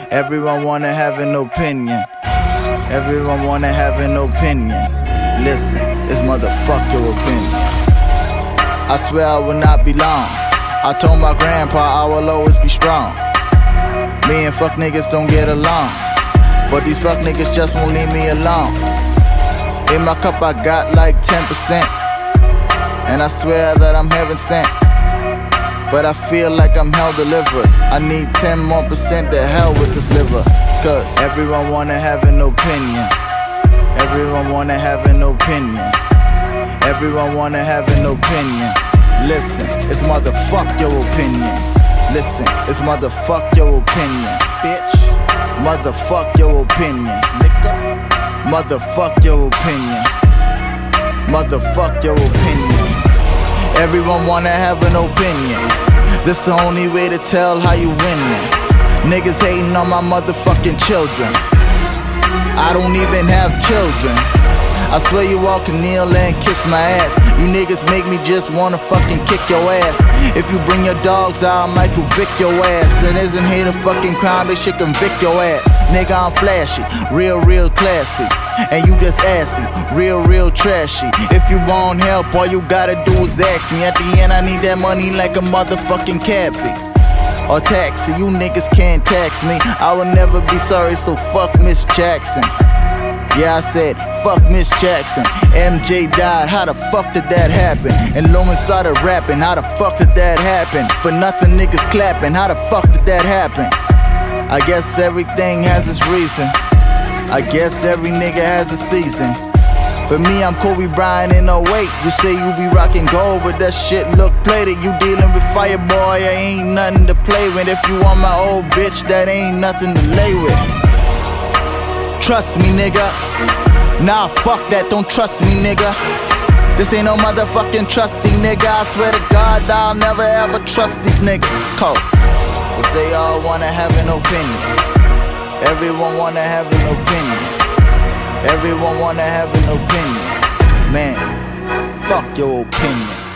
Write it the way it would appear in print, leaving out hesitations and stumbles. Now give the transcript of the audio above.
Everyone wanna have an opinion. Everyone wanna have an opinion. Listen, it's motherfuck your opinion. I swear I will not be long. I told my grandpa I will always be strong. Me and fuck niggas don't get along, but these fuck niggas just won't leave me alone. In my cup I got like 10%, and I swear that I'm heaven sent, but I feel like I'm hell delivered. I need 10 more percent to hell with this liver. Cause everyone wanna have an opinion. Everyone wanna have an opinion. Everyone wanna have an opinion. Listen, it's motherfuck your opinion. Listen, it's motherfuck your opinion, bitch. Motherfuck your opinion, nigga. Motherfuck your opinion. Motherfuck your opinion. Everyone wanna have an opinion. This the only way to tell how you winning. Niggas hating on my motherfucking children. I don't even have children. I swear you all can kneel and kiss my ass. You niggas make me just wanna fucking kick your ass. If you bring your dogs out, I might convict your ass. And isn't hate a fucking crime, they should convict your ass. Nigga, I'm flashy, real classy. And you just assy, real trashy. If you want help, all you gotta do is ask me. At the end, I need that money like a motherfucking cab fee or taxi. You niggas can't tax me. I will never be sorry, so fuck Miss Jackson. Yeah, I said, fuck Miss Jackson. MJ died, how the fuck did that happen? And Loman started rapping, how the fuck did that happen? For nothing niggas clapping, how the fuck did that happen? I guess everything has its reason. I guess every nigga has a season. For me, I'm Kobe Bryant in 08. You say you be rocking gold, but that shit look plated. You dealing with fire, boy, I ain't nothing to play with. If you want my old bitch, that ain't nothing to lay with. Trust me, nigga. Nah, fuck that, don't trust me, nigga. This ain't no motherfucking trusty nigga. I swear to God, I'll never ever trust these niggas. Cold. Cause they all wanna have an opinion. Everyone wanna have an opinion. Everyone wanna have an opinion. Man, fuck your opinion.